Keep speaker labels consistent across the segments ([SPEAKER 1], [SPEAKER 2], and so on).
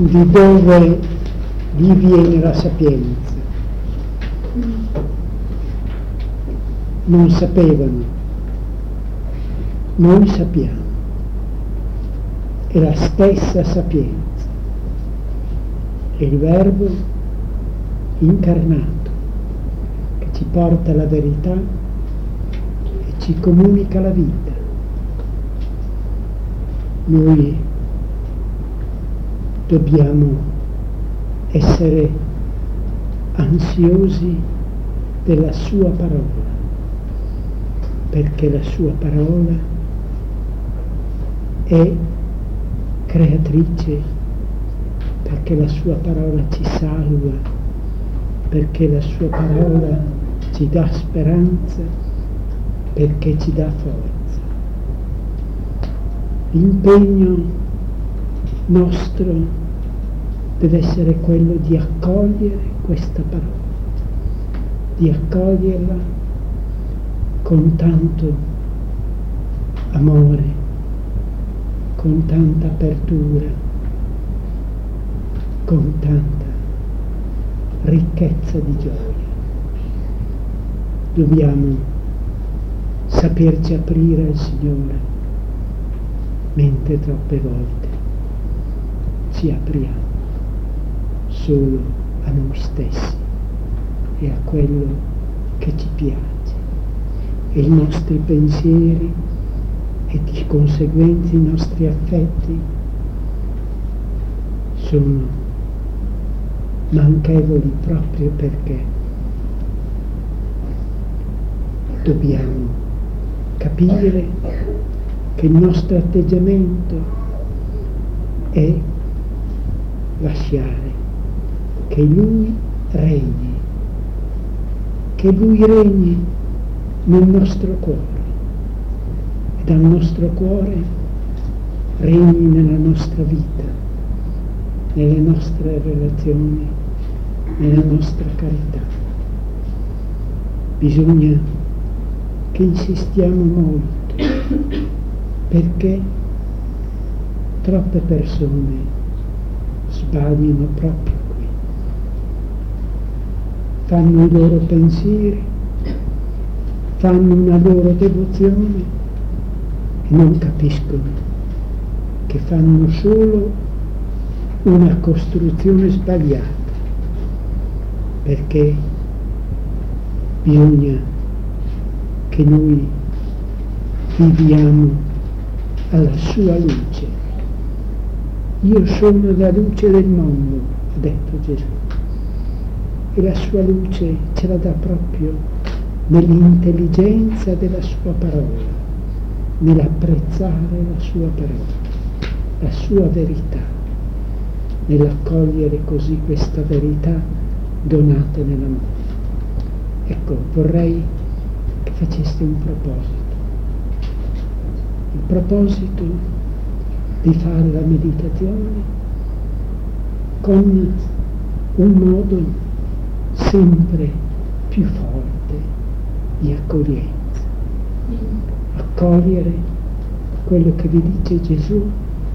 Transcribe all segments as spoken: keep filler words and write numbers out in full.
[SPEAKER 1] di dove gli viene la sapienza. Non sapevano, noi sappiamo, è la stessa sapienza, è il Verbo incarnato che ci porta alla verità e ci comunica la vita. Noi dobbiamo essere ansiosi della sua parola, perché la sua parola è creatrice, perché la sua parola ci salva, perché la sua parola ci dà speranza, perché ci dà forza. L'impegno nostro deve essere quello di accogliere questa parola, di accoglierla con tanto amore, con tanta apertura, con tanta ricchezza di gioia. Dobbiamo saperci aprire al Signore, mentre troppe volte ci apriamo solo a noi stessi e a quello che ci piace. E i nostri pensieri e di conseguenza i nostri affetti sono manchevoli proprio perché dobbiamo capire che il nostro atteggiamento è lasciare che Lui regni, che Lui regni nel nostro cuore e dal nostro cuore regni nella nostra vita, nelle nostre relazioni, nella nostra carità. Bisogna che insistiamo molto, perché troppe persone sbagliano proprio qui, fanno i loro pensieri, fanno una loro devozione e non capiscono che fanno solo una costruzione sbagliata, perché bisogna che noi viviamo alla sua luce. Io sono la luce del mondo, ha detto Gesù, e la sua luce ce la dà proprio nell'intelligenza della sua parola, nell'apprezzare la sua parola, la sua verità, nell'accogliere così questa verità donata nell'amore. Ecco, vorrei che faceste un proposito, il proposito di fare la meditazione con un modo sempre più forte di accoglienza, accogliere quello che vi dice Gesù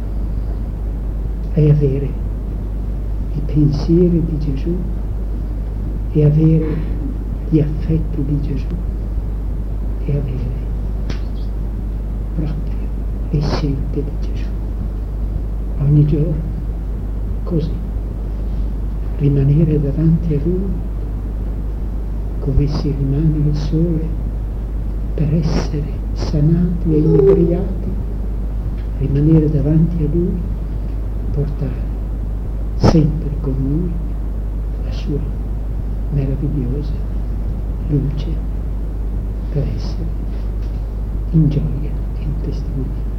[SPEAKER 1] e avere i pensieri di Gesù e avere gli affetti di Gesù e avere proprio le scelte di Gesù ogni giorno, così rimanere davanti a Lui come si rimane al sole per essere sanati e inebriati, rimanere davanti a Lui, portare sempre con noi la sua meravigliosa luce per essere in gioia e in testimonianza.